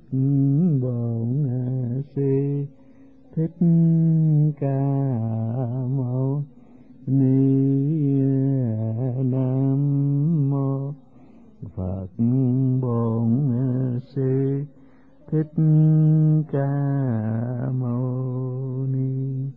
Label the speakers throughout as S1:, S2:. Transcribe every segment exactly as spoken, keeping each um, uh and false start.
S1: Bổn Sư Thích Ca Mâu Ni. Nam mô Phật. Bổn Sư Thích Ca Mâu Ni.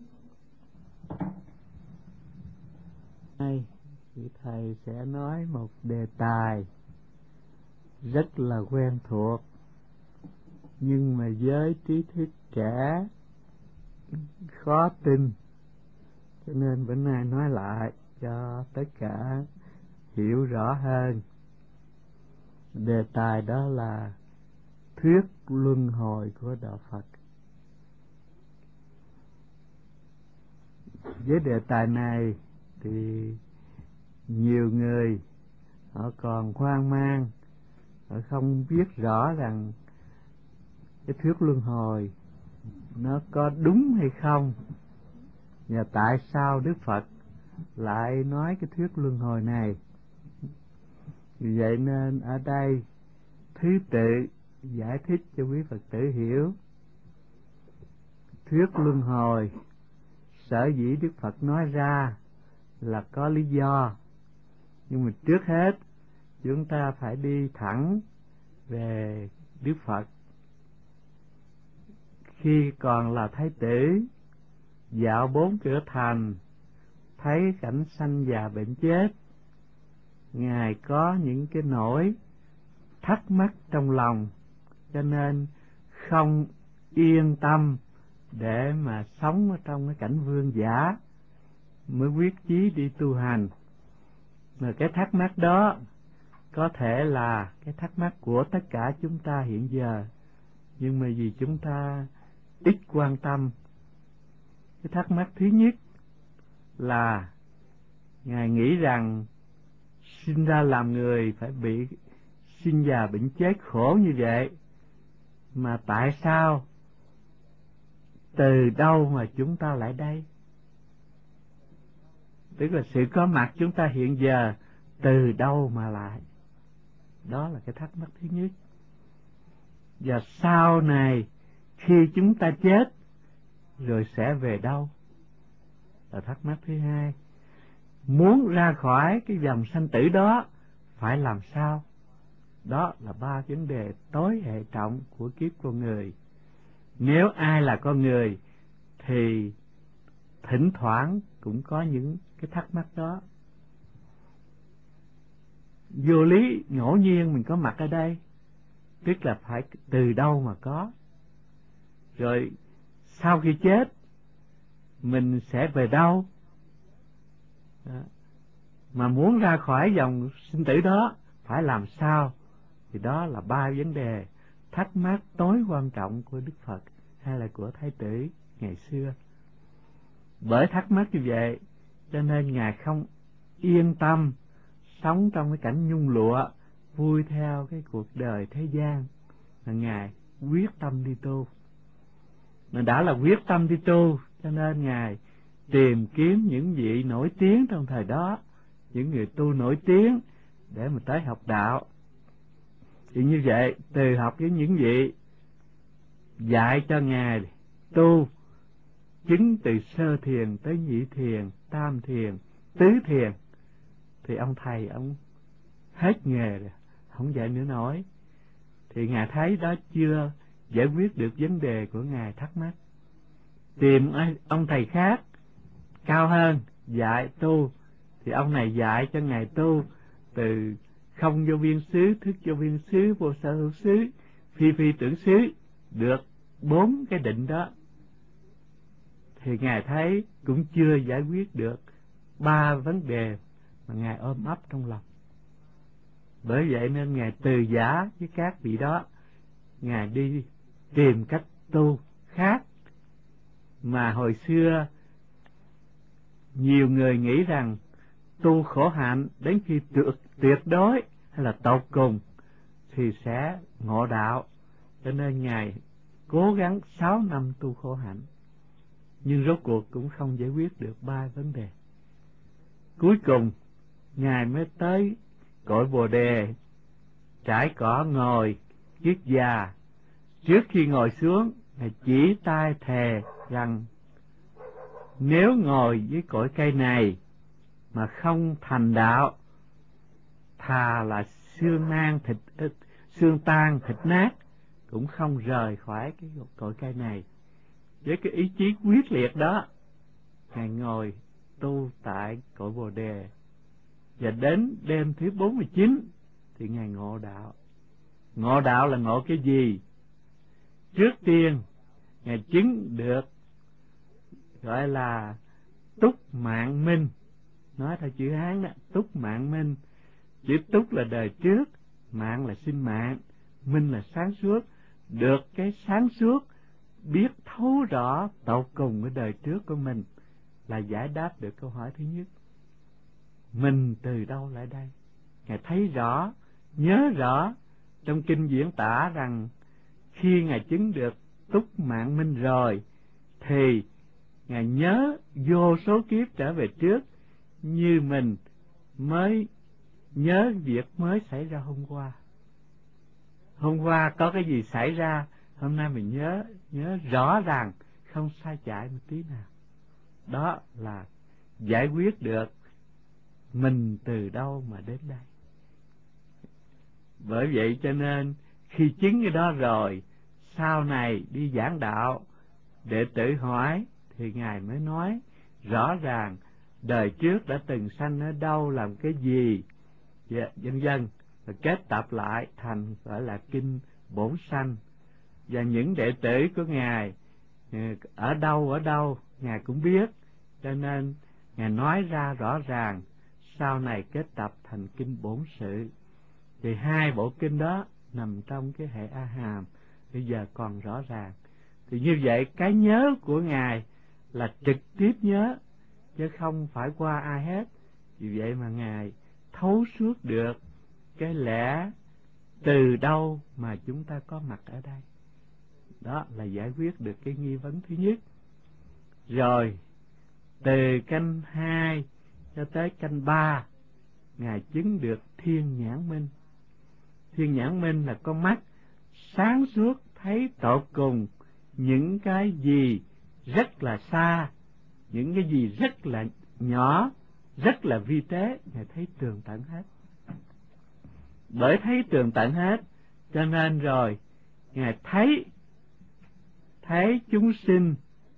S1: Nay thầy sẽ nói một đề tài rất là quen thuộc, nhưng mà với trí thức trẻ khó tin, cho nên bữa nay nói lại cho tất cả hiểu rõ hơn. Đề tài đó là thuyết luân hồi của đạo Phật. Với đề tài này thì nhiều người họ còn hoang mang, họ không biết rõ rằng cái thuyết luân hồi nó có đúng hay không, và tại sao Đức Phật lại nói cái thuyết luân hồi này. Vì vậy nên ở đây thứ tự giải thích cho quý Phật tử hiểu. Thuyết luân hồi sở dĩ Đức Phật nói ra là có lý do, nhưng mà trước hết chúng ta phải đi thẳng về Đức Phật. Khi còn là Thái tử, dạo bốn cửa thành, thấy cảnh sanh già bệnh chết, Ngài có những cái nỗi thắc mắc trong lòng, cho nên không yên tâm để mà sống ở trong cái cảnh vương giả, mới quyết chí đi tu hành. Mà cái thắc mắc đó có thể là cái thắc mắc của tất cả chúng ta hiện giờ, nhưng mà vì chúng ta ít quan tâm. Cái thắc mắc thứ nhất là Ngài nghĩ rằng sinh ra làm người phải bị sinh già bệnh chết khổ như vậy, mà tại sao từ đâu mà chúng ta lại đây? Tức là sự có mặt chúng ta hiện giờ từ đâu mà lại? Đó là cái thắc mắc thứ nhất. Và sau này khi chúng ta chết rồi sẽ về đâu? Là thắc mắc thứ hai. Muốn ra khỏi cái dòng sanh tử đó phải làm sao? Đó là ba vấn đề tối hệ trọng của kiếp con người. Nếu ai là con người thì thỉnh thoảng cũng có những cái thắc mắc đó. Vô lý ngẫu nhiên mình có mặt ở đây, tức là phải từ đâu mà có. Rồi sau khi chết mình sẽ về đâu? Đó. Mà muốn ra khỏi dòng sinh tử đó phải làm sao? Thì đó là ba vấn đề thắc mắc tối quan trọng của Đức Phật hay là của Thái tử ngày xưa. Bởi thắc mắc như vậy cho nên Ngài không yên tâm sống trong cái cảnh nhung lụa, vui theo cái cuộc đời thế gian, mà Ngài quyết tâm đi tu. Mà đã là quyết tâm đi tu cho nên Ngài tìm kiếm những vị nổi tiếng trong thời đó, những người tu nổi tiếng để mà tới học đạo. Thì như vậy, từ học với những vị dạy cho Ngài tu, chứng từ sơ thiền tới nhị thiền, tam thiền, tứ thiền, thì ông thầy ông hết nghề rồi, không dạy nữa nổi. Thì Ngài thấy đó chưa giải quyết được vấn đề của Ngài thắc mắc, tìm ông thầy khác cao hơn dạy tu. Thì ông này dạy cho Ngài tu từ không vô biên xứ, thức vô biên xứ, vô sở hữu xứ, phi phi tưởng xứ, được bốn cái định đó. Thì Ngài thấy cũng chưa giải quyết được ba vấn đề mà Ngài ôm ấp trong lòng. Bởi vậy nên Ngài từ giả với các vị đó, Ngài đi tìm cách tu khác. Mà hồi xưa nhiều người nghĩ rằng tu khổ hạnh đến khi tuyệt, tuyệt đối hay là tột cùng thì sẽ ngộ đạo, cho nên Ngài cố gắng sáu năm tu khổ hạnh, nhưng rốt cuộc cũng không giải quyết được ba vấn đề. Cuối cùng Ngài mới tới cội Bồ Đề, trải cỏ ngồi kiết già, Trước khi ngồi xuống, Ngài chỉ tay thề rằng nếu ngồi dưới cội cây này mà không thành đạo, thà là xương nang thịt xương tan thịt nát cũng không rời khỏi cái cội cây này. Với cái ý chí quyết liệt đó, Ngài ngồi tu tại cội Bồ Đề, và đến đêm thứ bốn mươi chín thì Ngài ngộ đạo. Ngộ đạo là ngộ cái gì? Trước tiên Ngài chứng được gọi là túc mạng minh, nói theo chữ Hán đó, túc mạng minh. Chữ túc là đời trước, mạng là sinh mạng, minh là sáng suốt. Được cái sáng suốt, biết thấu rõ tột cùng cái đời trước của mình, là giải đáp được câu hỏi thứ nhất: mình từ đâu lại đây? Ngài thấy rõ, nhớ rõ. Trong kinh diễn tả rằng khi Ngài chứng được túc mạng minh rồi, thì Ngài nhớ vô số kiếp trở về trước, như mình mới nhớ việc mới xảy ra hôm qua. Hôm qua có cái gì xảy ra, hôm nay mình nhớ, nhớ rõ ràng, không sai chạy một tí nào. Đó là giải quyết được mình từ đâu mà đến đây. Bởi vậy cho nên khi chứng cái đó rồi, sau này đi giảng đạo, đệ tử hỏi thì Ngài mới nói rõ ràng đời trước đã từng sanh ở đâu, làm cái gì, vân vân, và kết tập lại thành gọi là kinh Bổn Sanh. Và những đệ tử của Ngài ở đâu ở đâu Ngài cũng biết, cho nên Ngài nói ra rõ ràng, sau này kết tập thành kinh Bổn Sự. Thì hai bộ kinh đó nằm trong cái hệ A Hàm, bây giờ còn rõ ràng. Thì như vậy cái nhớ của Ngài là trực tiếp nhớ, chứ không phải qua ai hết. Vì vậy mà Ngài thấu suốt được cái lẽ từ đâu mà chúng ta có mặt ở đây. Đó là giải quyết được cái nghi vấn thứ nhất. Rồi từ canh hai cho tới canh ba, Ngài chứng được thiên nhãn minh. Thiên nhãn minh là con mắt sáng suốt, thấy tột cùng những cái gì rất là xa, những cái gì rất là nhỏ, rất là vi tế, Ngài thấy tường tận hết. Bởi thấy tường tận hết, cho nên rồi Ngài thấy thấy chúng sinh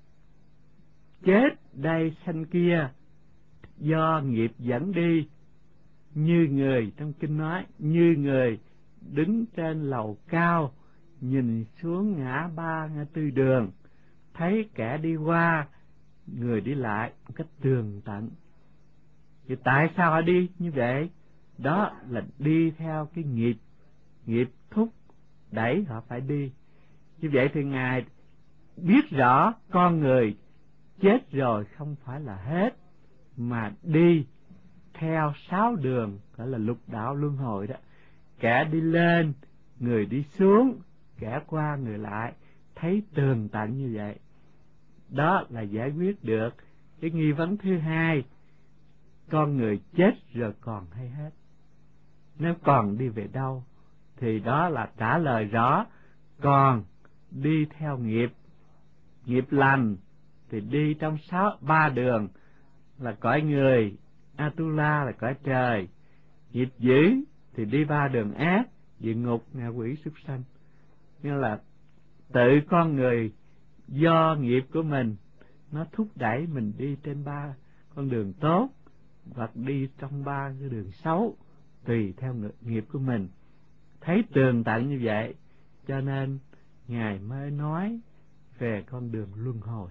S1: chết đây sanh kia do nghiệp dẫn đi, như người trong kinh nói, như người đứng trên lầu cao nhìn xuống ngã ba ngã tư đường, thấy kẻ đi qua, người đi lại một cách tường tận. Thì tại sao họ đi như vậy? Đó là đi theo cái nghiệp, nghiệp thúc đẩy họ phải đi. Như vậy thì Ngài biết rõ con người chết rồi không phải là hết, mà đi theo sáu đường, gọi là lục đạo luân hồi đó. Kẻ đi lên, người đi xuống, kẻ qua người lại, thấy tường tận như vậy. Đó là giải quyết được cái nghi vấn thứ hai: con người chết rồi còn hay hết, nếu còn đi về đâu? Thì đó là trả lời rõ, còn đi theo nghiệp. Nghiệp lành thì đi trong sáu ba đường, là cõi người, Atula là cõi trời. Nghiệp dữ thì đi ba đường ác, địa ngục, ngạ quỷ, súc sanh. Nghĩa là tự con người do nghiệp của mình nó thúc đẩy mình đi trên ba con đường tốt, hoặc đi trong ba cái đường xấu, tùy theo nghiệp của mình. Thấy tường tận như vậy, cho nên Ngài mới nói về con đường luân hồi.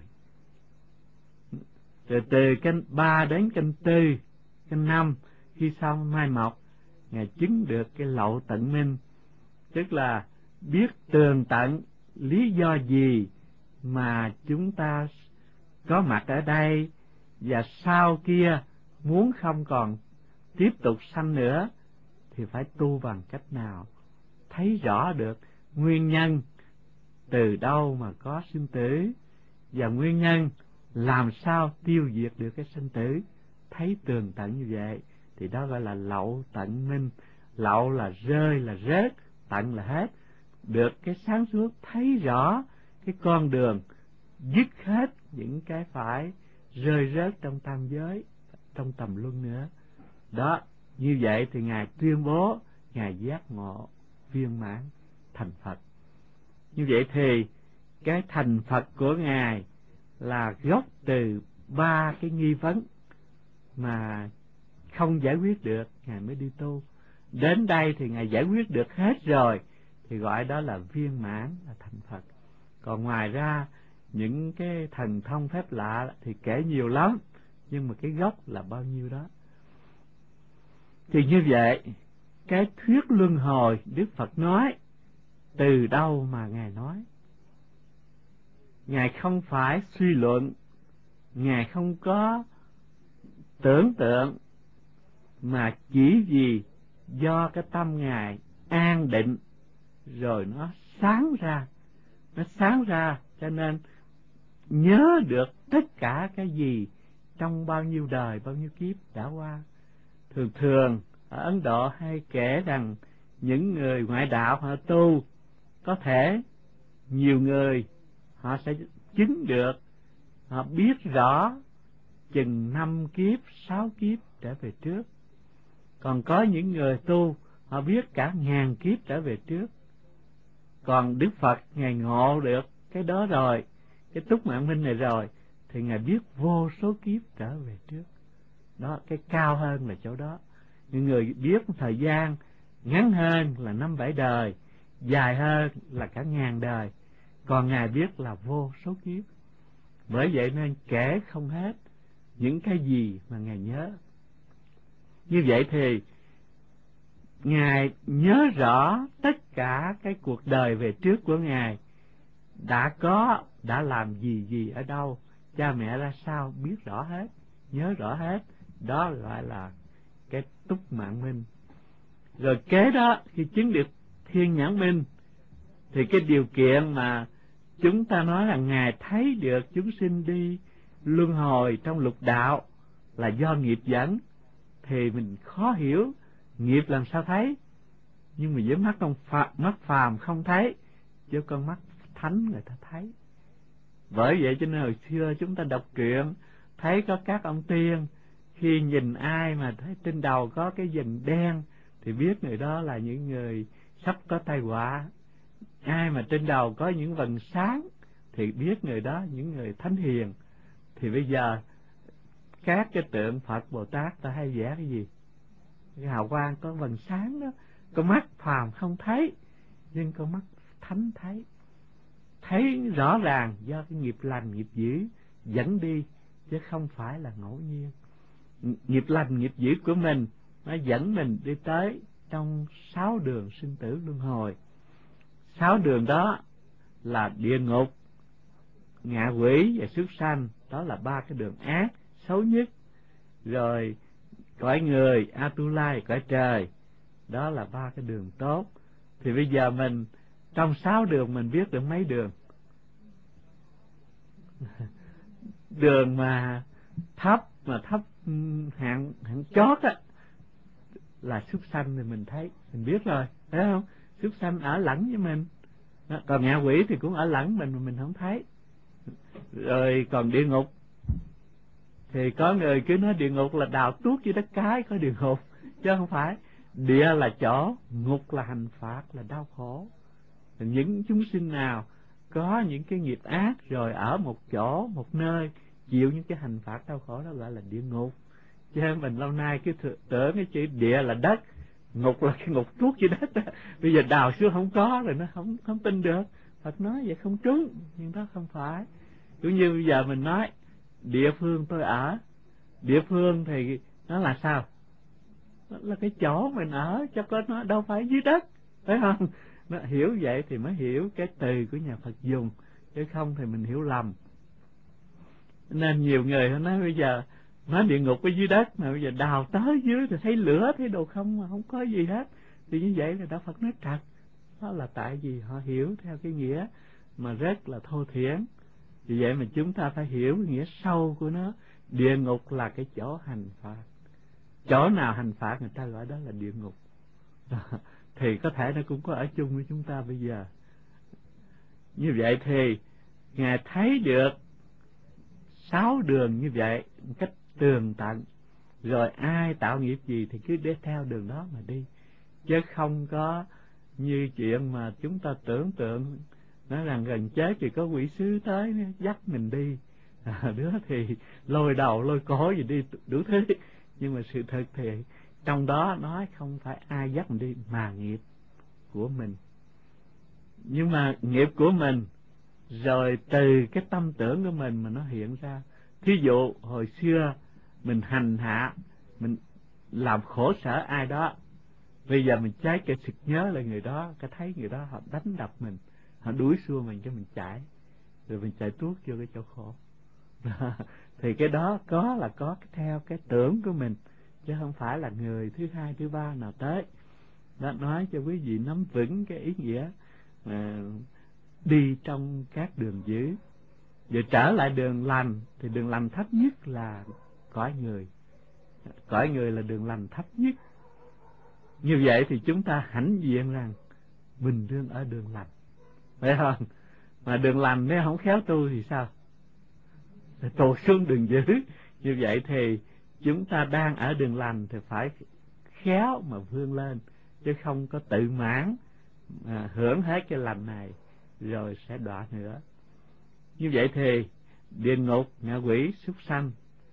S1: Từ từ canh ba đến canh tư, canh năm, khi xong mai mọc, Ngài chứng được cái lậu tận minh, tức là biết tường tận lý do gì mà chúng ta có mặt ở đây, và sau kia muốn không còn tiếp tục sanh nữa thì phải tu bằng cách nào. Thấy rõ được nguyên nhân từ đâu mà có sinh tử, và nguyên nhân làm sao tiêu diệt được cái sinh tử. Thấy tường tận như vậy thì đó gọi là lậu tận minh. Lậu là rơi, là rớt, tận là hết. được cái sáng suốt, thấy rõ cái con đường, dứt hết những cái phải rơi rớt trong tam giới, trong tầm luân nữa. Đó, như vậy thì Ngài tuyên bố Ngài giác ngộ viên mãn thành Phật. Như vậy thì cái thành Phật của Ngài là gốc từ ba cái nghi vấn mà không giải quyết được, Ngài mới đi tu. Đến đây thì Ngài giải quyết được hết rồi, thì gọi đó là viên mãn, là thành Phật. Còn ngoài ra, những cái thần thông phép lạ thì kể nhiều lắm, nhưng mà cái gốc là bao nhiêu đó. Thì như vậy, cái thuyết luân hồi Đức Phật nói, từ đâu mà Ngài nói? Ngài không phải suy luận, Ngài không có tưởng tượng, mà chỉ vì do cái tâm Ngài an định, rồi nó sáng ra, nó sáng ra, cho nên nhớ được tất cả cái gì trong bao nhiêu đời, bao nhiêu kiếp đã qua. Thường thường ở Ấn Độ hay kể rằng những người ngoại đạo họ tu, có thể nhiều người họ sẽ chứng được, họ biết rõ chừng năm kiếp, sáu kiếp trở về trước. Còn có những người tu họ biết cả ngàn kiếp trở về trước. Còn Đức Phật Ngài ngộ được cái đó rồi, cái túc mạng minh này rồi, thì Ngài biết vô số kiếp trở về trước. Đó, cái cao hơn là chỗ đó. Những người biết thời gian ngắn hơn là năm bảy đời, dài hơn là cả ngàn đời. Còn Ngài biết là vô số kiếp. Bởi vậy nên kể không hết những cái gì mà Ngài nhớ. Như vậy thì Ngài nhớ rõ tất cả cái cuộc đời về trước của Ngài, đã có, đã làm gì gì ở đâu, cha mẹ ra sao, biết rõ hết, nhớ rõ hết. Đó gọi là cái túc mạng minh. Rồi kế đó, khi chứng được thiên nhãn minh, thì cái điều kiện mà chúng ta nói là Ngài thấy được chúng sinh đi luân hồi trong lục đạo là do nghiệp dẫn, thì mình khó hiểu nghiệp làm sao thấy. Nhưng mà với mắt con phàm, mắt phàm không thấy, chứ con mắt thánh người ta thấy. Bởi vậy cho nên hồi xưa chúng ta đọc truyện thấy có các ông tiên, khi nhìn ai mà thấy trên đầu có cái vầng đen thì biết người đó là những người sắp có tai họa. Ai mà trên đầu có những vầng sáng thì biết người đó những người thánh hiền. Thì bây giờ các cái tượng Phật Bồ Tát ta hay vẽ cái gì? Cái hào quang có vầng sáng đó, con mắt phàm không thấy, nhưng con mắt thánh thấy. Thấy rõ ràng do cái nghiệp lành nghiệp dữ dẫn đi, chứ không phải là ngẫu nhiên. Nghiệp lành nghiệp dữ của mình nó dẫn mình đi tới trong sáu đường sinh tử luân hồi. Sáu đường đó là địa ngục, ngạ quỷ và súc sanh, đó là ba cái đường ác xấu nhất. Rồi cõi người, Atula, cõi trời, đó là ba cái đường tốt. Thì bây giờ mình trong sáu đường mình biết được mấy đường? Đường mà thấp, mà thấp hạng hạng chót á là súc sanh, thì mình thấy, mình biết rồi, thấy không? Súc sanh ở lẫn với mình. Đó, còn ngạ quỷ thì cũng ở lẫn mình mà mình không thấy. Rồi còn địa ngục thì có người cứ nói địa ngục là đào tuốt dưới đất cái có địa ngục, chứ không phải. Địa là chỗ, ngục là hành phạt, là đau khổ. Những chúng sinh nào có những cái nghiệp ác rồi ở một chỗ, một nơi chịu những cái hành phạt đau khổ, đó gọi là địa ngục. Chứ mình lâu nay cứ tưởng cái chữ địa là đất, ngục là cái ngục tuốt dưới đất đó. Bây giờ đào xuống không có rồi nó không không tin được. Phật nói vậy không trúng, nhưng đó không phải. Cũng như bây giờ mình nói địa phương tôi ở, địa phương thì nó là sao? Nó là cái chỗ mình ở, cho có nó đâu phải dưới đất, phải không? Nó hiểu vậy thì mới hiểu cái từ của nhà Phật dùng, chứ không thì mình hiểu lầm. Nên nhiều người họ nói bây giờ nói địa ngục ở dưới đất, mà bây giờ đào tới dưới thì thấy lửa, thấy đồ không mà không có gì hết. Thì như vậy là Đạo Phật nói trật. Đó là tại vì họ hiểu theo cái nghĩa mà rất là thô thiển. Vì vậy mà chúng ta phải hiểu cái nghĩa sâu của nó. Địa ngục là cái chỗ hành phạt. Chỗ nào hành phạt người ta gọi đó là địa ngục. thì có thể nó cũng có ở chung với chúng ta bây giờ. Như vậy thì Ngài thấy được sáu đường như vậy một cách tường tận, rồi ai tạo nghiệp gì thì cứ để theo đường đó mà đi, chứ không có như chuyện mà chúng ta tưởng tượng nói rằng gần chết thì có quỷ sứ tới dắt mình đi, à, đứa thì lôi đầu lôi cổ gì đi đủ thứ. Nhưng mà sự thật thì trong đó nói không phải ai dắt mình đi mà nghiệp của mình. Nhưng mà nghiệp của mình rồi từ cái tâm tưởng của mình mà nó hiện ra. Thí dụ hồi xưa mình hành hạ, mình làm khổ sở ai đó, bây giờ mình trái cái sực nhớ lại người đó, cái thấy người đó họ đánh đập mình, họ đuổi xua mình cho mình chạy, rồi mình chạy tuốt vô cái chỗ khổ. Thì cái đó có là có theo cái tưởng của mình, chứ không phải là người thứ hai thứ ba nào tới. Đó, nói cho quý vị nắm vững cái ý nghĩa mà đi trong các đường dữ. Rồi trở lại đường lành, thì đường lành thấp nhất là cõi người. Cõi người là đường lành thấp nhất. Như vậy thì chúng ta hãnh diện rằng mình đương ở đường lành, phải không? Mà đường lành nếu không khéo tu thì sao? Thì tụt xuống đường dữ. Như vậy thì chúng ta đang ở đường lành thì phải khéo mà vươn lên, chứ không có tự mãn à, hưởng hết cái lành này rồi sẽ đọa nữa. Như vậy thì địa ngục, ngạ quỷ, súc sanh,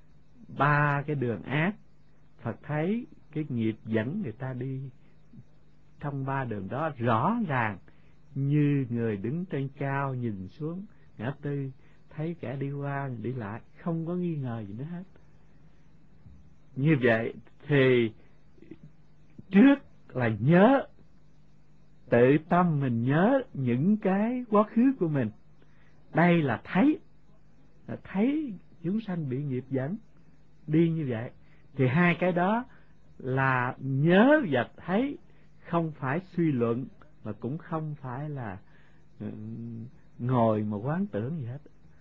S1: ba cái đường ác, Phật thấy cái nghiệp dẫn người ta đi trong ba đường đó rõ ràng, như người đứng trên cao nhìn xuống ngã tư, thấy kẻ đi qua đi lại, không có nghi ngờ gì nữa hết. Như vậy thì trước là nhớ, tự tâm mình nhớ những cái quá khứ của mình. Đây là thấy, là thấy chúng sanh bị nghiệp dẫn đi như vậy. Thì hai cái đó là nhớ và thấy, không phải suy luận, mà cũng không phải là ngồi mà quán tưởng gì hết.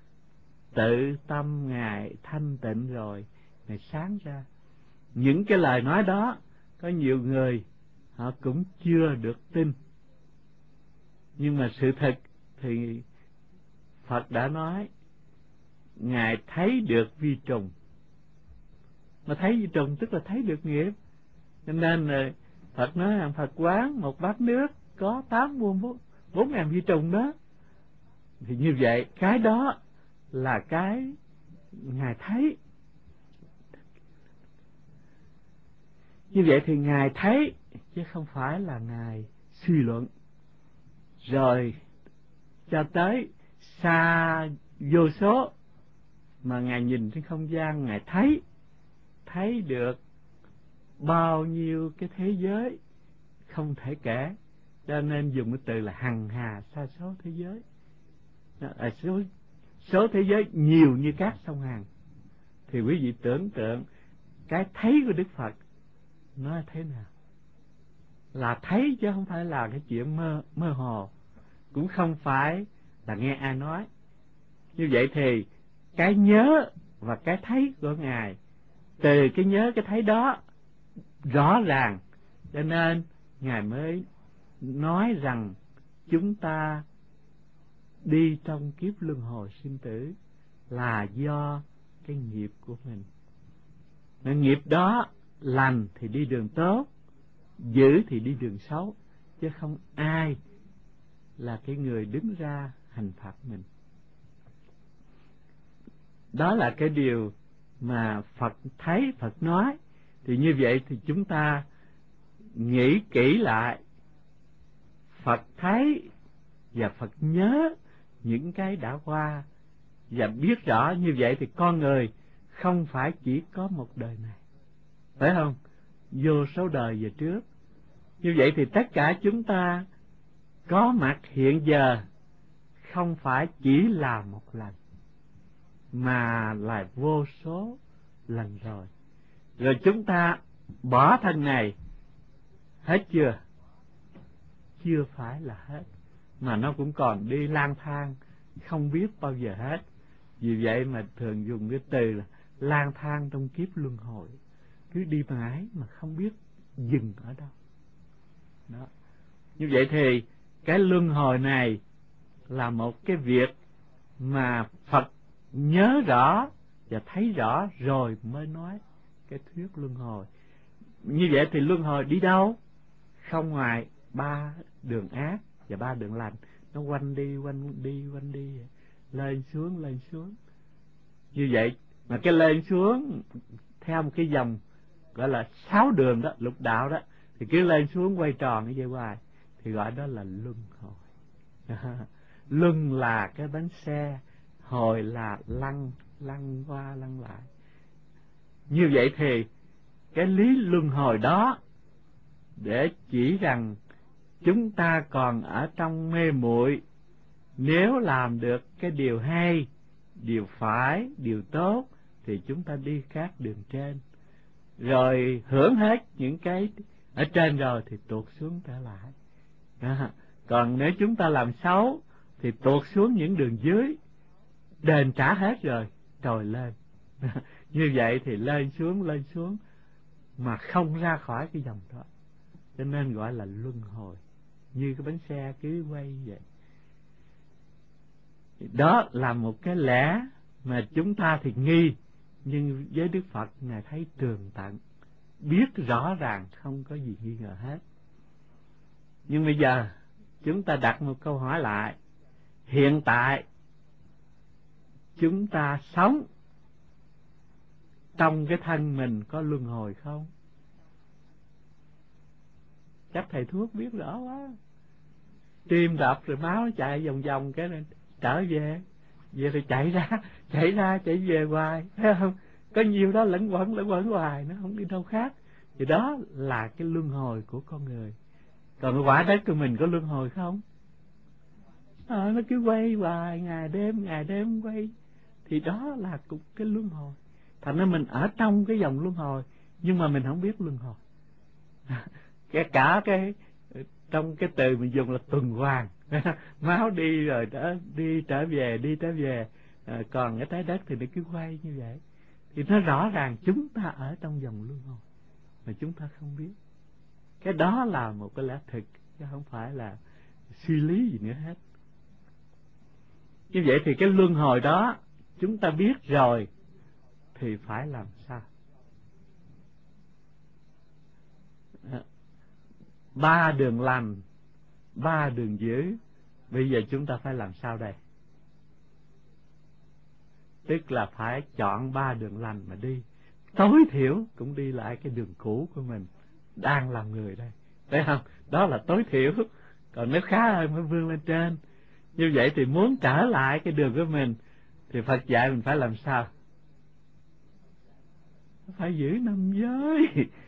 S1: Tự tâm Ngài thanh tịnh rồi, Ngài sáng ra. Những cái lời nói đó có nhiều người họ cũng chưa được tin, nhưng mà sự thật thì Phật đã nói Ngài thấy được vi trùng. Mà thấy vi trùng tức là thấy được nghiệp. Cho nên là Phật nói rằng Phật quán một bát nước có tám muôn bốn ngàn vi trùng đó. Thì như vậy cái đó là cái Ngài thấy. Như vậy thì Ngài thấy, chứ không phải là Ngài suy luận. Rồi cho tới xa vô số mà Ngài nhìn trên không gian, Ngài thấy, thấy được bao nhiêu cái thế giới không thể kể, cho nên dùng cái từ là hằng hà sa số thế giới. À, số, số thế giới nhiều như các sông Hằng. Thì quý vị tưởng tượng cái thấy của Đức Phật nó thế nào? Là thấy chứ không phải là cái chuyện mơ, mơ hồ, cũng không phải là nghe ai nói. Như vậy thì cái nhớ và cái thấy của Ngài, từ cái nhớ cái thấy đó rõ ràng, cho nên Ngài mới nói rằng chúng ta đi trong kiếp luân hồi sinh tử là do cái nghiệp của mình. Mà nghiệp đó lành thì đi đường tốt, dữ thì đi đường xấu, chứ không ai là cái người đứng ra hành phạt mình. Đó là cái điều mà Phật thấy, Phật nói. Thì như vậy thì chúng ta nghĩ kỹ lại, Phật thấy và Phật nhớ những cái đã qua, và biết rõ như vậy thì con người không phải chỉ có một đời này, phải không? Vô số đời về trước. Như vậy thì tất cả chúng ta có mặt hiện giờ không phải chỉ là một lần, mà là vô số lần rồi. Rồi chúng ta bỏ thân này hết chưa? Chưa phải là hết, mà nó cũng còn đi lang thang không biết bao giờ hết. Vì vậy mà thường dùng cái từ là lang thang trong kiếp luân hồi, cứ đi mãi mà không biết dừng ở đâu. Đó. Như vậy thì cái luân hồi này là một cái việc mà Phật nhớ rõ và thấy rõ rồi mới nói cái thuyết luân hồi. Như vậy thì luân hồi đi đâu? Không ngoài ba đường ác và ba đường lành. Nó quanh đi, quanh đi, quanh đi, lên xuống, lên xuống. Như vậy, mà cái lên xuống theo một cái dòng gọi là sáu đường đó, lục đạo đó, thì cứ lên xuống quay tròn như vậy hoài, thì gọi đó là luân hồi. Luân là cái bánh xe, hồi là lăn, lăn qua lăn lại. Như vậy thì cái lý luân hồi đó để chỉ rằng chúng ta còn ở trong mê muội, nếu làm được cái điều hay, điều phải, điều tốt thì chúng ta đi các đường trên, rồi hưởng hết những cái ở trên rồi thì tuột xuống trở lại. À, còn nếu chúng ta làm xấu thì tuột xuống những đường dưới, đền trả hết rồi trồi lên. Như vậy thì lên xuống lên xuống mà không ra khỏi cái dòng đó, cho nên gọi là luân hồi, như cái bánh xe cứ quay vậy. Đó là một cái lẽ mà chúng ta thì nghi, nhưng với Đức Phật Ngài thấy tường tận, biết rõ ràng, không có gì nghi ngờ hết. Nhưng bây giờ chúng ta đặt một câu hỏi lại, hiện tại chúng ta sống trong cái thân mình có luân hồi không? Chắc thầy thuốc biết rõ quá. Tim đập rồi máu chạy vòng vòng cái này trở về, về rồi chạy ra, chạy ra chạy về hoài, thấy không? Có nhiều đó lẫn quẩn lẫn quẩn hoài, nó không đi đâu khác. Thì đó là cái luân hồi của con người. Còn quả đất của mình có luân hồi không? À, nó cứ quay hoài, ngày đêm ngày đêm quay, thì đó là cũng cái luân hồi. Thành ra mình ở trong cái dòng luân hồi, nhưng mà mình không biết luân hồi. Cái cả cái trong cái từ mình dùng là tuần hoàn. Máu đi rồi trở đi trở về, đi trở về, à, còn cái trái đất thì nó cứ quay như vậy. Thì nó rõ ràng chúng ta ở trong dòng luân hồi mà chúng ta không biết. Cái đó là một cái lẽ thực, chứ không phải là suy lý gì nữa hết. Như vậy thì cái luân hồi đó chúng ta biết rồi thì phải làm sao? Ba đường lành, ba đường dữ. Bây giờ chúng ta phải làm sao đây? Tức là phải chọn ba đường lành mà đi. Tối thiểu cũng đi lại cái đường cũ của mình đang làm người đây. Thấy không? Đó là tối thiểu. Còn nếu khá hơn mới vươn lên trên. Như vậy thì muốn trở lại cái đường của mình thì Phật dạy mình phải làm sao? Phải giữ năm giới.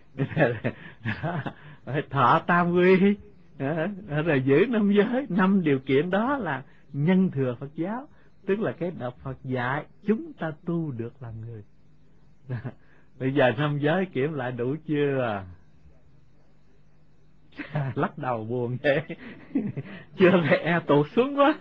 S1: Phải thọ tam quy, rồi giữ năm giới. Năm điều kiện đó là nhân thừa Phật giáo, tức là cái đạo Phật dạy chúng ta tu được làm người. Bây giờ năm giới kiểm lại đủ chưa? Lắc đầu buồn vậy. Chưa phải e tụt xuống quá.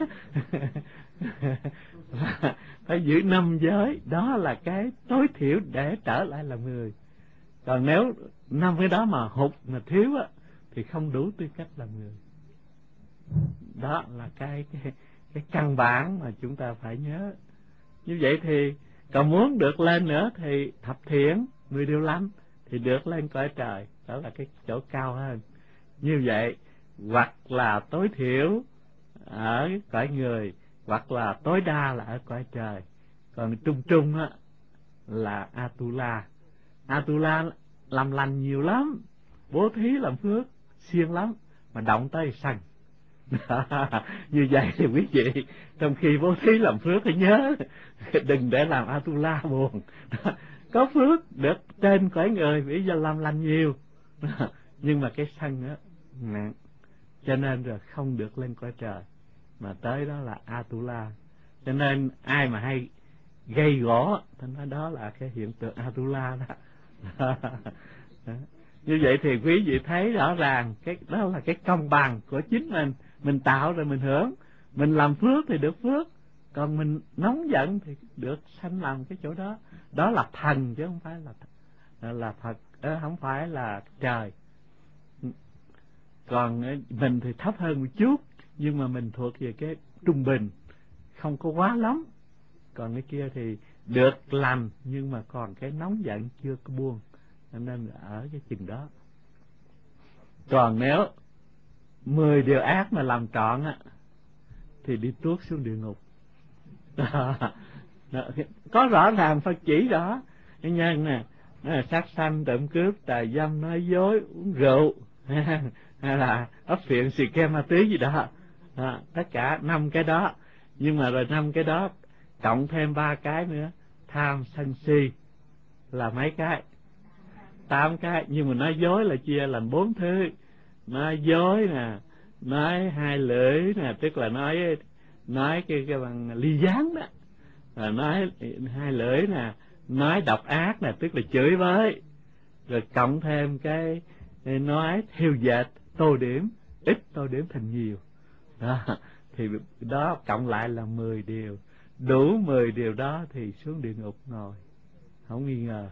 S1: Phải giữ năm giới, đó là cái tối thiểu để trở lại làm người. Còn nếu năm cái đó mà hụt mà thiếu á, thì không đủ tư cách làm người. Đó là cái cái cái căn bản mà chúng ta phải nhớ. Như vậy thì còn muốn được lên nữa thì thập thiện, mười điều lành thì được lên cõi trời, đó là cái chỗ cao hơn. Như vậy hoặc là tối thiểu ở cõi người, hoặc là tối đa là ở cõi trời. Còn trung trung á là Atula. Atula làm lành nhiều lắm, bố thí làm phước siêng lắm, mà động tới sân. Như vậy thì quý vị trong khi bố thí làm phước phải nhớ đừng để làm Atula buồn. Có phước được trên cõi người bây giờ làm lành nhiều, nhưng mà cái sân á nặng, cho nên rồi không được lên cõi trời, mà tới đó là Atula. Cho nên ai mà hay gây gỗ thì nói đó là cái hiện tượng Atula đó. Như vậy thì quý vị thấy rõ ràng cái đó là cái công bằng của chính mình. Mình tạo rồi mình hưởng, mình làm phước thì được phước, còn mình nóng giận thì được sanh làm cái chỗ đó. Đó là thần chứ không phải là là Phật, không phải là trời. Còn mình thì thấp hơn một chút, nhưng mà mình thuộc về cái trung bình, không có quá lắm. Còn cái kia thì được lành, nhưng mà còn cái nóng giận chưa có buông, nên ở cái chừng đó. Còn nếu mười điều ác mà làm trọn á, thì đi tuốt xuống địa ngục. Có rõ ràng Phật chỉ đó. Cái nhân nè, nó là sát sanh, trộm cướp, tà dâm, nói dối, uống rượu, hay là ấp phiện, xì ke, ma túy gì đó. À, tất cả năm cái đó. Nhưng mà rồi năm cái đó cộng thêm ba cái nữa, tham sân si là mấy cái? Tám cái. Nhưng mà nói dối là chia làm bốn thứ. Nói dối nè, nói hai lưỡi nè, tức là nói nói cái cái bằng ly gián đó, là nói hai lưỡi nè, nói độc ác nè, tức là chửi bới, rồi cộng thêm cái nói theo dệt, tô điểm, ít tô điểm thành nhiều đó, thì đó cộng lại là mười điều. Đủ mười điều đó thì xuống địa ngục ngồi, không nghi ngờ.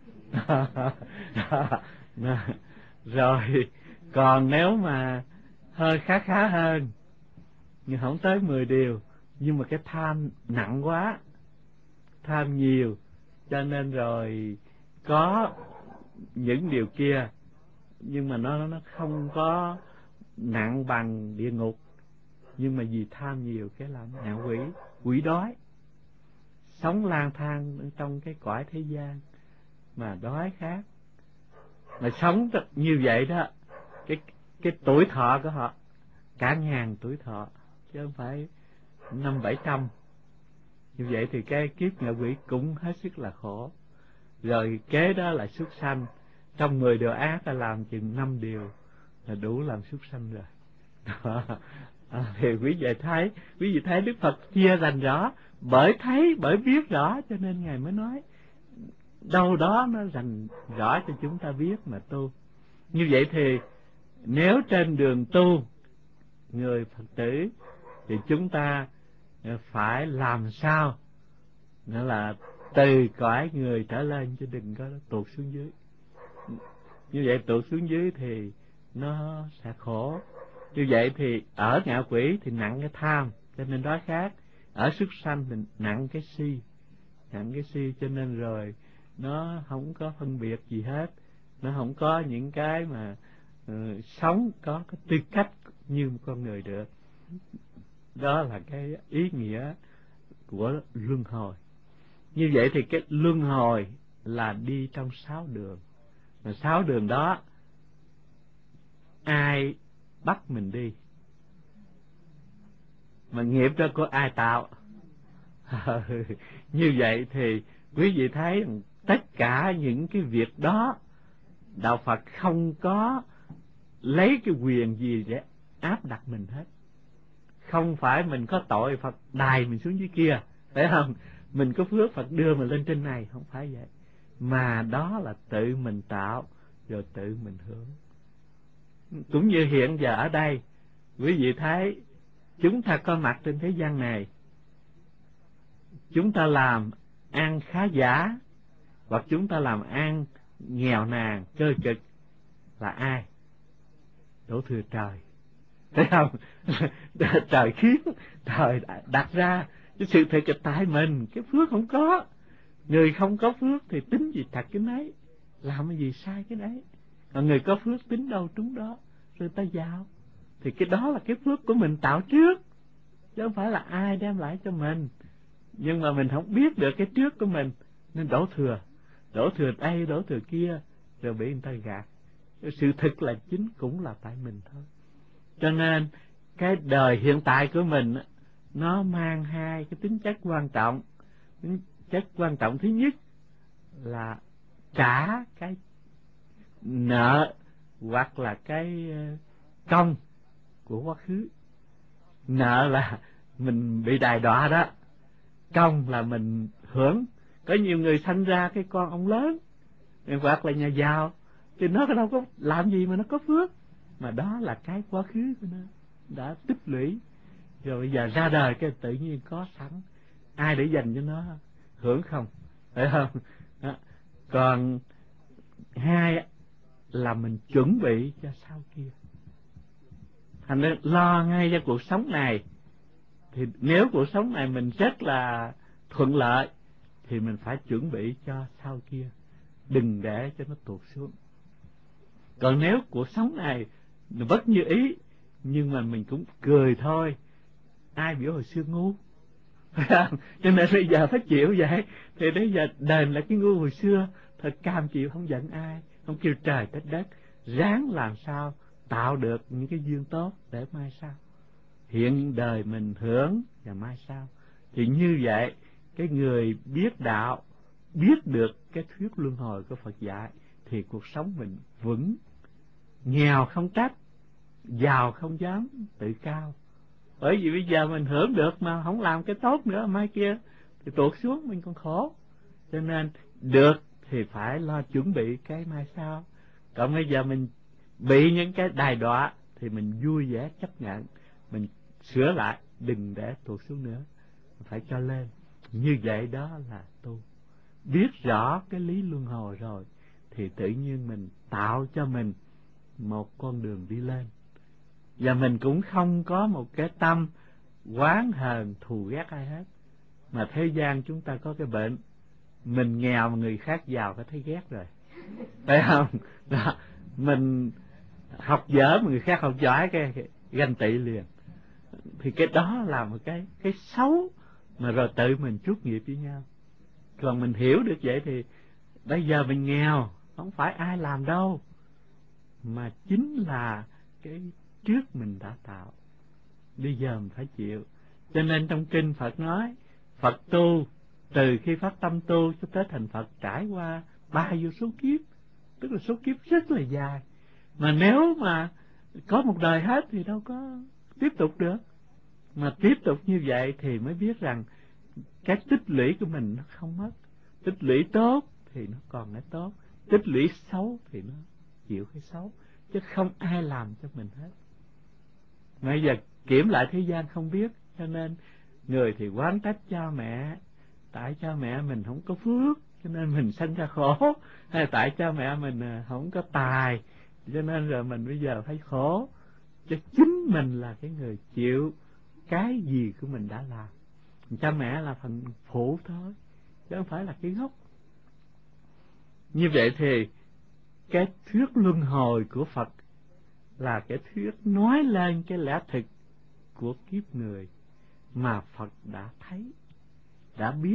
S1: Rồi còn nếu mà hơi khá khá hơn, nhưng không tới mười điều, nhưng mà cái tham nặng quá, tham nhiều, cho nên rồi có những điều kia, nhưng mà nó nó không có nặng bằng địa ngục, nhưng mà vì tham nhiều cái làm ngạ quỷ, quỷ đói, sống lang thang trong cái cõi thế gian mà đói khát, mà sống như vậy đó, cái cái tuổi thọ của họ cả ngàn tuổi thọ, chứ không phải năm bảy trăm. Như vậy thì cái kiếp ngạ quỷ cũng hết sức là khổ. Rồi kế đó là súc sanh, trong mười điều ác là làm chừng năm điều là đủ làm súc sanh rồi. À, thì quý vị thấy, quý vị thấy Đức Phật chia rành rõ, bởi thấy, bởi biết rõ, cho nên Ngài mới nói đâu đó nó rành rõ cho chúng ta biết mà tu. Như vậy thì nếu trên đường tu người Phật tử thì chúng ta phải làm sao nữa là từ cõi người trở lên, chứ đừng có tuột xuống dưới. Như vậy tuột xuống dưới thì nó sẽ khổ. Như vậy thì ở ngạ quỷ thì nặng cái tham, cho nên đói khát. Ở súc sanh thì nặng cái si, nặng cái si, cho nên rồi nó không có phân biệt gì hết, nó không có những cái mà uh, sống có cái tư cách như một con người được. Đó là cái ý nghĩa của luân hồi. Như vậy thì cái luân hồi là đi trong sáu đường, mà sáu đường đó ai bắt mình đi, mà nghiệp đó có ai tạo? Như vậy thì quý vị thấy tất cả những cái việc đó đạo Phật không có lấy cái quyền gì để áp đặt mình hết. Không phải mình có tội Phật đày mình xuống dưới kia, phải không? Mình có phước Phật đưa mình lên trên này, không phải vậy. Mà đó là tự mình tạo, rồi tự mình hưởng. Cũng như hiện giờ ở đây, quý vị thấy chúng ta có mặt trên thế gian này, chúng ta làm ăn khá giả, hoặc chúng ta làm ăn nghèo nàn, cơ cực, là ai? Đổ thừa trời, thấy không? Trời khiến, trời đặt ra. Cái sự thật là tại mình, cái phước không có. Người không có phước thì tính gì thật cái nấy, làm cái gì sai cái đấy. Còn người có phước tính đâu trúng đó, rồi ta giàu. Thì cái đó là cái phước của mình tạo trước, chứ không phải là ai đem lại cho mình. Nhưng mà mình không biết được cái trước của mình, nên đổ thừa, đổ thừa đây, đổ thừa kia, rồi bị người ta gạt. Sự thực là chính cũng là tại mình thôi. Cho nên cái đời hiện tại của mình nó mang hai cái tính chất quan trọng. Tính chất quan trọng thứ nhất là trả cái nợ hoặc là cái công của quá khứ. Nợ là mình bị đày đọa đó, công là mình hưởng. Có nhiều người sanh ra cái con ông lớn hoặc là nhà giàu, thì nó đâu có làm gì mà nó có phước, mà đó là cái quá khứ của nó đã tích lũy, rồi bây giờ ra đời cái tự nhiên có sẵn, ai để dành cho nó hưởng không, phải không? Đó. Còn hai là mình chuẩn bị cho sau kia. thành ra lo ngay cho cuộc sống này. Thì nếu cuộc sống này mình rất là thuận lợi thì mình phải chuẩn bị cho sau kia, đừng để cho nó tuột xuống. Còn nếu cuộc sống này bất như ý nhưng mà mình cũng cười thôi, ai biểu hồi xưa ngu. Cho nên bây giờ phải chịu vậy. Thì bây giờ đền lại cái ngu hồi xưa, thật cam chịu, không giận ai, không kêu trời trách đất, ráng làm sao tạo được những cái duyên tốt để mai sau hiện đời mình hưởng và mai sau. Thì như vậy cái người biết đạo, biết được cái thuyết luân hồi của Phật dạy thì cuộc sống mình vững, nghèo không trách, giàu không dám tự cao. Bởi vì bây giờ mình hưởng được mà không làm cái tốt nữa, mai kia thì tuột xuống mình còn khổ. Cho nên được thì phải lo chuẩn bị cái mai sau. Còn bây giờ mình bị những cái đài đọa thì mình vui vẻ chấp nhận, mình sửa lại, đừng để tuột xuống nữa, phải cho lên. Như vậy đó là tu. Biết rõ cái lý luân hồi rồi thì tự nhiên mình tạo cho mình một con đường đi lên. Và mình cũng không có một cái tâm oán hờn thù ghét ai hết. Mà thế gian chúng ta có cái bệnh, mình nghèo mà người khác giàu phải thấy ghét rồi, phải không? Đó. Mình học dở mà người khác học giỏi cái ganh tị liền. Thì cái đó là một cái cái xấu mà rồi tự mình trút nghiệp với nhau. Còn mình hiểu được vậy thì bây giờ mình nghèo không phải ai làm đâu, mà chính là cái trước mình đã tạo, bây giờ mình phải chịu. Cho nên trong kinh Phật nói Phật tu từ khi phát tâm tu cho tới thành Phật trải qua ba vô số kiếp, tức là số kiếp rất là dài. Mà nếu mà có một đời hết thì đâu có tiếp tục được. Mà tiếp tục như vậy thì mới biết rằng cái tích lũy của mình nó không mất. Tích lũy tốt thì nó còn cái tốt, tích lũy xấu thì nó chịu cái xấu, chứ không ai làm cho mình hết. Bây giờ kiểm lại thế gian không biết, cho nên người thì oán trách cha mẹ, tại cha mẹ mình không có phước cho nên mình sanh ra khổ, hay tại cha mẹ mình không có tài cho nên rồi mình bây giờ phải khổ. Cho chính mình là cái người chịu cái gì của mình đã làm. Cha mẹ là phần phụ thôi, chứ không phải là cái gốc. Như vậy thì cái thuyết luân hồi của Phật là cái thuyết nói lên cái lẽ thực của kiếp người mà Phật đã thấy, đã biết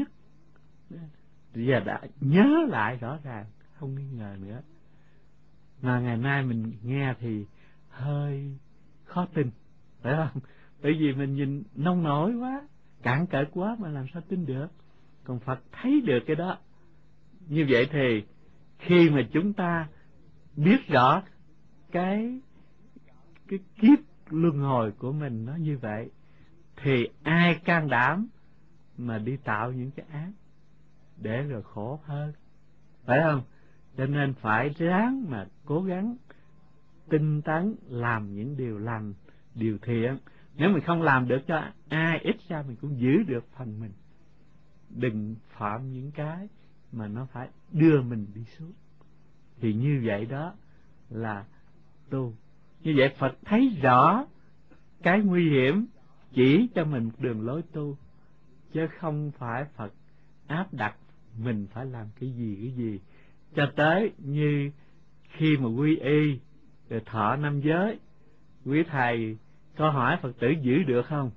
S1: và đã nhớ lại rõ ràng, không nghi ngờ nữa. Mà ngày nay mình nghe thì hơi khó tin, phải không? Bởi vì mình nhìn nông nổi quá, cạn cợt quá mà làm sao tin được. Còn Phật thấy được cái đó. Như vậy thì khi mà chúng ta biết rõ cái cái kiếp luân hồi của mình nó như vậy thì ai can đảm mà đi tạo những cái ác để rồi khổ hơn, phải không? Cho nên phải ráng mà cố gắng tinh tấn làm những điều lành, điều thiện. Nếu mình không làm được cho ai, ít ra mình cũng giữ được phần mình. Đừng phạm những cái mà nó phải đưa mình đi xuống. Thì như vậy đó là tu. Như vậy Phật thấy rõ cái nguy hiểm, chỉ cho mình một đường lối tu, chứ không phải Phật áp đặt mình phải làm cái gì cái gì. Cho tới như khi mà quy y rồi thọ năm giới, quý thầy có hỏi Phật tử giữ được không?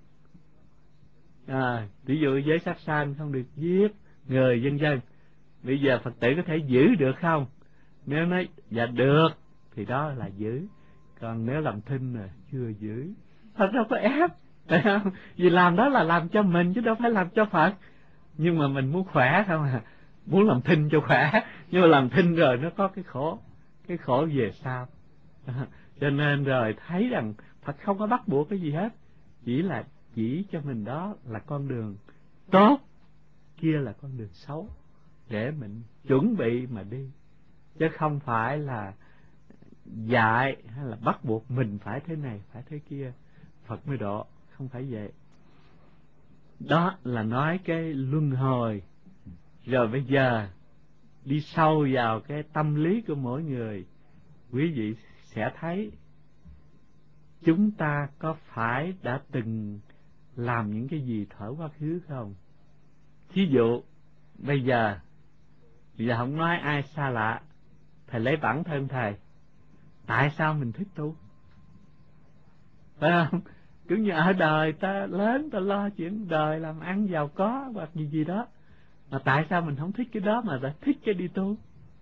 S1: À, ví dụ giới sát sanh không được giết người vân vân. Bây giờ Phật tử có thể giữ được không? Nếu nói dạ được thì đó là giữ. Còn nếu làm thinh là chưa giữ. Phật đâu có ép, phải không? Vì làm đó là làm cho mình chứ đâu phải làm cho Phật. Nhưng mà mình muốn khỏe không à, muốn làm thinh cho khỏe. Nhưng mà làm thinh rồi nó có cái khổ, cái khổ về sau. À, cho nên rồi thấy rằng Phật không có bắt buộc cái gì hết, chỉ là chỉ cho mình đó là con đường tốt, kia là con đường xấu, để mình chuẩn bị mà đi, chứ không phải là dạy hay là bắt buộc mình phải thế này phải thế kia Phật mới độ, không phải vậy. Đó là nói cái luân hồi. Rồi bây giờ đi sâu vào cái tâm lý của mỗi người, quý vị sẽ thấy chúng ta có phải đã từng làm những cái gì thở quá khứ không? Thí dụ, bây giờ, bây giờ không nói ai xa lạ, thầy lấy bản thân thầy. Tại sao mình thích tu? Phải không? Cứ như ở đời ta lớn, ta lo chuyện đời, làm ăn giàu có hoặc gì gì đó. Mà tại sao mình không thích cái đó mà lại thích cái đi tu?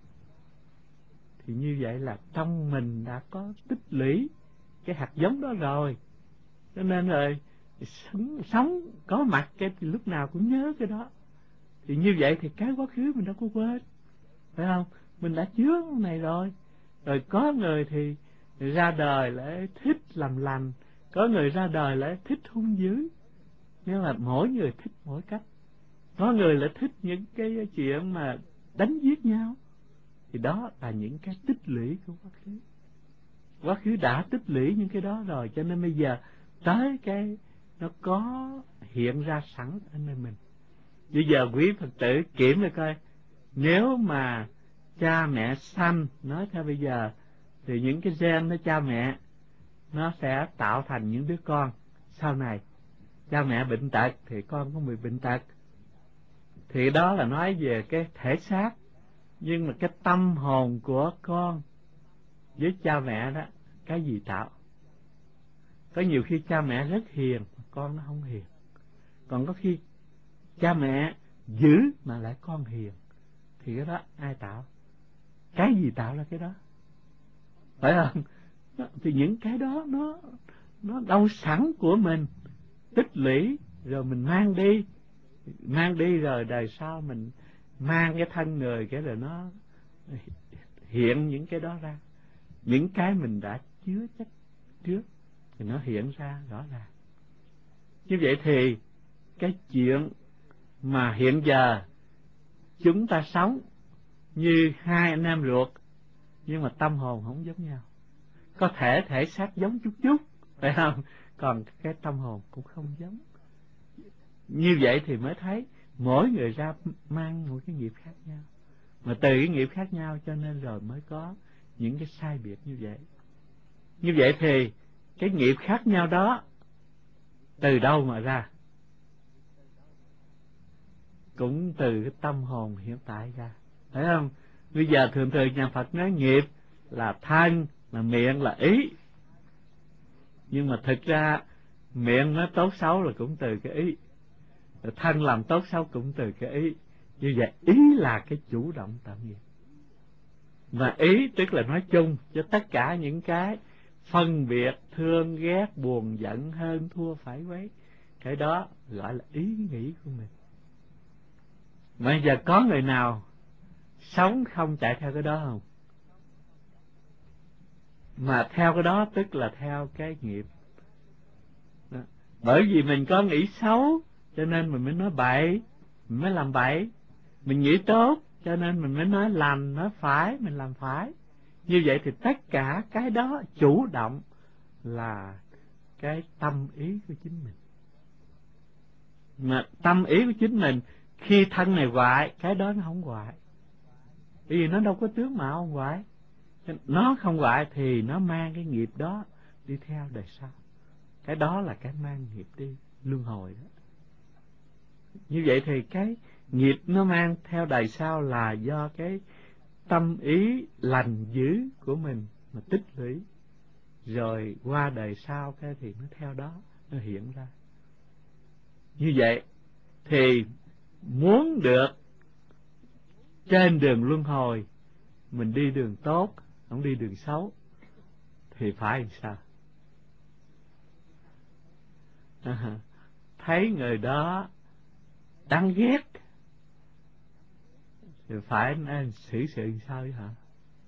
S1: Thì như vậy là trong mình đã có tích lũy cái hạt giống đó rồi. Cho nên rồi sống, sống có mặt cái thì lúc nào cũng nhớ cái đó. Thì như vậy thì cái quá khứ mình đâu có quên. Phải không? Mình đã chứa cái này rồi. Rồi có người thì ra đời lại thích làm lành, có người ra đời lại thích hung dữ. Nhưng mà mỗi người thích mỗi cách. Có người lại thích những cái chuyện mà đánh giết nhau. Thì đó là những cái tích lũy của quá khứ. Quá khứ đã tích lũy những cái đó rồi, cho nên bây giờ tới cái nó có hiện ra sẵn ở nơi mình. Bây giờ quý Phật tử kiểm lại coi, nếu mà cha mẹ sanh, nói theo bây giờ, thì những cái gen của cha mẹ nó sẽ tạo thành những đứa con sau này. Cha mẹ bệnh tật thì con cũng bị bệnh tật. Thì đó là nói về cái thể xác. Nhưng mà cái tâm hồn của con với cha mẹ đó, cái gì tạo? Có nhiều khi cha mẹ rất hiền, con nó không hiền. Còn có khi cha mẹ dữ mà lại con hiền, thì cái đó ai tạo? Cái gì tạo ra cái đó? Phải không? Thì những cái đó nó nó đâu sẵn của mình, tích lũy rồi mình mang đi, mang đi rồi đời sau mình mang cái thân người cái rồi nó hiện những cái đó ra. Những cái mình đã chứa chất trước thì nó hiện ra rõ ràng. Như vậy thì cái chuyện mà hiện giờ chúng ta sống như hai anh em ruột, nhưng mà tâm hồn không giống nhau. Có thể thể xác giống chút chút, phải không? Còn cái tâm hồn cũng không giống. Như vậy thì mới thấy mỗi người ra mang một cái nghiệp khác nhau. Mà từ cái nghiệp khác nhau cho nên rồi mới có những cái sai biệt như vậy. Như vậy thì cái nghiệp khác nhau đó từ đâu mà ra? Cũng từ cái tâm hồn hiện tại ra, phải không? Bây giờ thường thường nhà Phật nói nghiệp là thân, là miệng, là ý. Nhưng mà thực ra miệng nói tốt xấu là cũng từ cái ý, thân làm tốt xấu cũng từ cái ý. Như vậy ý là cái chủ động tạo nghiệp. Và ý tức là nói chung cho tất cả những cái phân biệt, thương, ghét, buồn, giận, hơn, thua, phải quấy, cái đó gọi là ý nghĩ của mình. Bây giờ có người nào sống không chạy theo cái đó không? Mà theo cái đó tức là theo cái nghiệp. Đó. Bởi vì mình có nghĩ xấu cho nên mình mới nói bậy, mình mới làm bậy. Mình nghĩ tốt cho nên mình mới nói lành, nói phải, mình làm phải. Như vậy thì tất cả cái đó chủ động là cái tâm ý của chính mình. Mà tâm ý của chính mình, khi thân này hoại, cái đó nó không hoại. Bởi vì nó đâu có tướng mạo không hoại. Nó không hoại thì nó mang cái nghiệp đó đi theo đời sau. Cái đó là cái mang nghiệp đi, luân hồi đó. Như vậy thì cái nghiệp nó mang theo đời sau là do cái tâm ý lành dữ của mình mà tích lũy. Rồi qua đời sau cái thì nó theo đó, nó hiện ra. Như vậy thì muốn được trên đường luân hồi, mình đi đường tốt, không đi đường xấu, thì phải làm sao? À, thấy người đó đáng ghét thì phải nên xử sự sao với họ?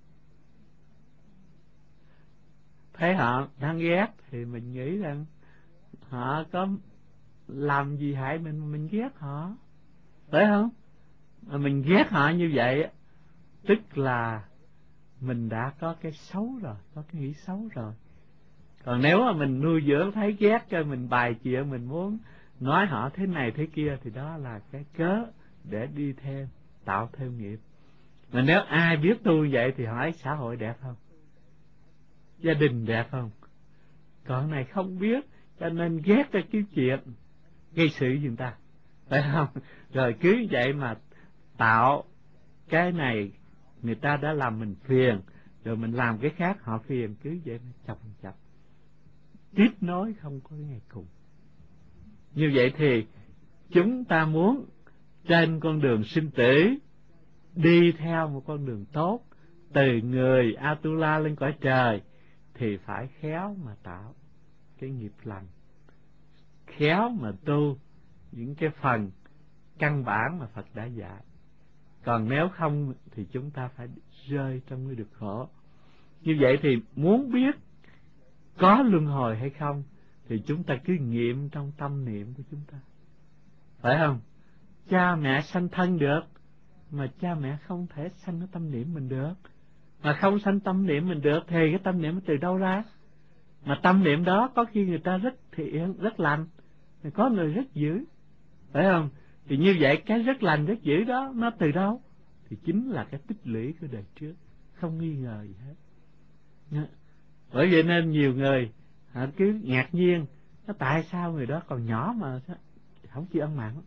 S1: Thấy họ đáng ghét thì mình nghĩ rằng họ có làm gì hại mình, mình ghét họ, phải không? Mà mình ghét họ như vậy tức là mình đã có cái xấu rồi, có cái nghĩ xấu rồi. Còn nếu mà mình nuôi dưỡng thấy ghét cho mình bài chuyện, mình muốn nói họ thế này thế kia, thì đó là cái cớ để đi thêm, tạo thêm nghiệp. Mà nếu ai biết tu vậy thì hỏi xã hội đẹp không? Gia đình đẹp không? còn này không biết, cho nên ghét cái kiếm chuyện gây sự với người ta, phải không? Rồi cứ vậy mà tạo cái này người ta đã làm mình phiền, rồi mình làm cái khác họ phiền, cứ vậy mà chồng chập tiếp nối không có ngày cùng. Như vậy thì chúng ta muốn trên con đường sinh tử đi theo một con đường tốt, từ người Atula lên cõi trời, thì phải khéo mà tạo cái nghiệp lành, khéo mà tu những cái phần căn bản mà Phật đã dạy. Còn nếu không thì chúng ta phải rơi trong cái được khổ. Như vậy thì muốn biết có luân hồi hay không thì chúng ta cứ nghiệm trong tâm niệm của chúng ta, phải không? Cha mẹ sanh thân được, mà cha mẹ không thể sanh cái tâm niệm mình được. Mà không sanh tâm niệm mình được thì cái tâm niệm từ đâu ra? Mà tâm niệm đó có khi người ta rất thiện, rất lành, có người rất dữ, phải không? Thì như vậy cái rất lành, rất dữ đó nó từ đâu? Thì chính là cái tích lũy của đời trước, không nghi ngờ gì hết. Bởi vậy nên nhiều người họ cứ ngạc nhiên, nó tại sao người đó còn nhỏ mà không chịu ăn mặn,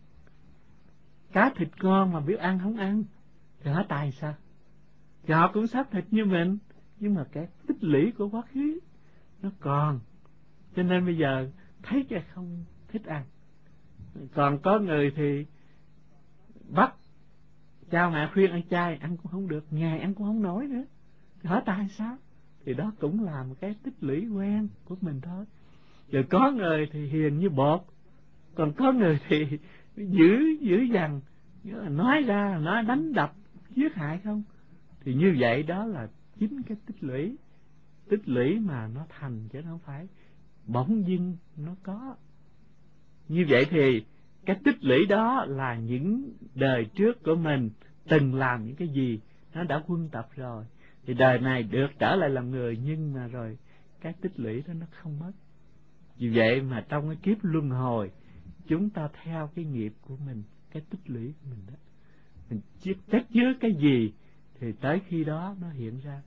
S1: cá thịt ngon mà biết ăn không ăn, thì hỏi tại sao? Thì họ cũng xác thịt như mình, nhưng mà cái tích lũy của quá khứ nó còn, cho nên bây giờ thấy cái không thích ăn. Còn có người thì bắt cha mẹ khuyên ăn chay, ăn cũng không được, ngày ăn cũng không nổi nữa, thì hỏi tại sao? Thì đó cũng là một cái tích lũy quen của mình thôi. Rồi có người thì hiền như bột, còn có người thì dữ dữ dằn, nói ra nói đánh đập giết hại không. Thì như vậy đó là chính cái tích lũy, tích lũy mà nó thành chứ không phải bỗng dưng nó có. Như vậy thì cái tích lũy đó là những đời trước của mình từng làm những cái gì nó đã quân tập rồi, thì đời này được trở lại làm người, nhưng mà rồi cái tích lũy đó nó không mất. Vì vậy mà trong cái kiếp luân hồi, chúng ta theo cái nghiệp của mình, cái tích lũy của mình đó, mình chất chứa cái gì thì tới khi đó nó hiện ra.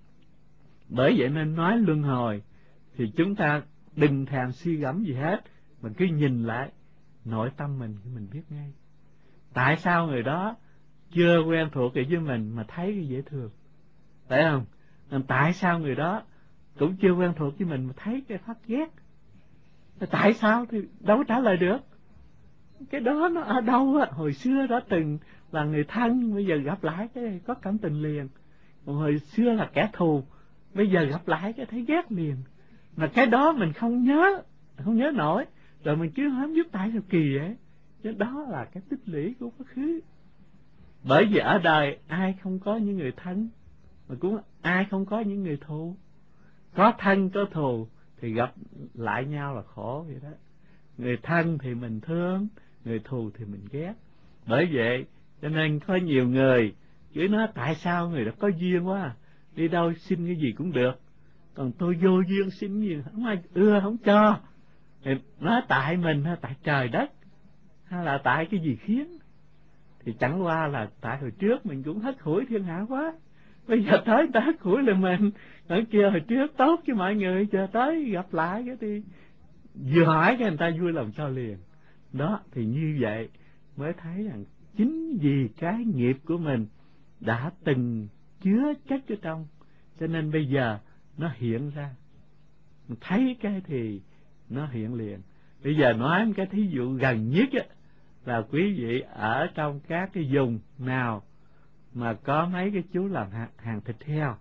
S1: Bởi vậy nên nói luân hồi thì chúng ta đừng thèm suy gẫm gì hết, mình cứ nhìn lại nội tâm mình thì mình biết ngay. Tại sao người đó chưa quen thuộc với mình mà thấy cái dễ thương, phải không? Tại sao người đó cũng chưa quen thuộc với mình mà thấy cái phát ghét? Tại sao thì đâu có trả lời được. Cái đó nó ở đâu á? Hồi xưa đó từng là người thân, bây giờ gặp lại cái có cảm tình liền. Còn hồi xưa là kẻ thù, bây giờ gặp lại cái thấy ghét liền. Mà cái đó mình không nhớ, không nhớ nổi, rồi mình cứ không biết tại sao kỳ vậy. Chứ đó là cái tích lũy của quá khứ. Bởi vì ở đời ai không có những người thân, mà cũng ai không có những người thù. Có thân có thù thì gặp lại nhau là khổ vậy đó. Người thân thì mình thương, người thù thì mình ghét. Bởi vậy cho nên có nhiều người cứ nói tại sao người đó có duyên quá, đi đâu xin cái gì cũng được, còn tôi vô duyên xin gì không ai ưa, không cho. Thì nói tại mình hay tại trời đất, hay là tại cái gì khiến? Thì chẳng qua là tại hồi trước mình cũng hất hủi thiên hạ quá, bây giờ tới ta hất hủi là mình. Ở kia hồi trước tốt với mọi người, giờ tới gặp lại cái thì vừa hỏi cái người ta vui lòng cho liền. Đó, thì như vậy mới thấy rằng chính vì cái nghiệp của mình đã từng chứa chất ở trong, cho nên bây giờ nó hiện ra. Mình thấy cái thì nó hiện liền. Bây giờ nói một cái thí dụ gần nhất á, là quý vị ở trong các cái vùng nào mà có mấy cái chú làm hàng, hàng thịt heo.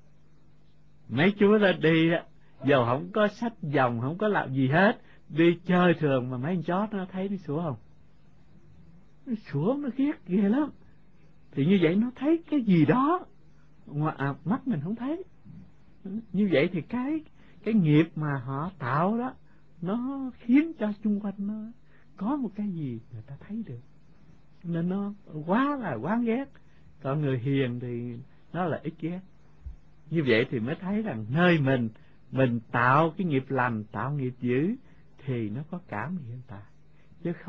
S1: Mấy chú ra đi á, giờ không có sách vòng, không có làm gì hết, đi chơi thường mà mấy con chó nó thấy nó sủa không? Nó sủa, nó ghét ghê lắm. Thì như vậy nó thấy cái gì đó mà à, mắt mình không thấy. Như vậy thì cái cái nghiệp mà họ tạo đó, nó khiến cho chung quanh nó có một cái gì người ta thấy được, nên nó quá là quán ghét. Còn người hiền thì nó là ít ghét. Như vậy thì mới thấy rằng nơi mình mình tạo cái nghiệp lành, tạo nghiệp dữ thì nó có cảm hiện tại, chứ không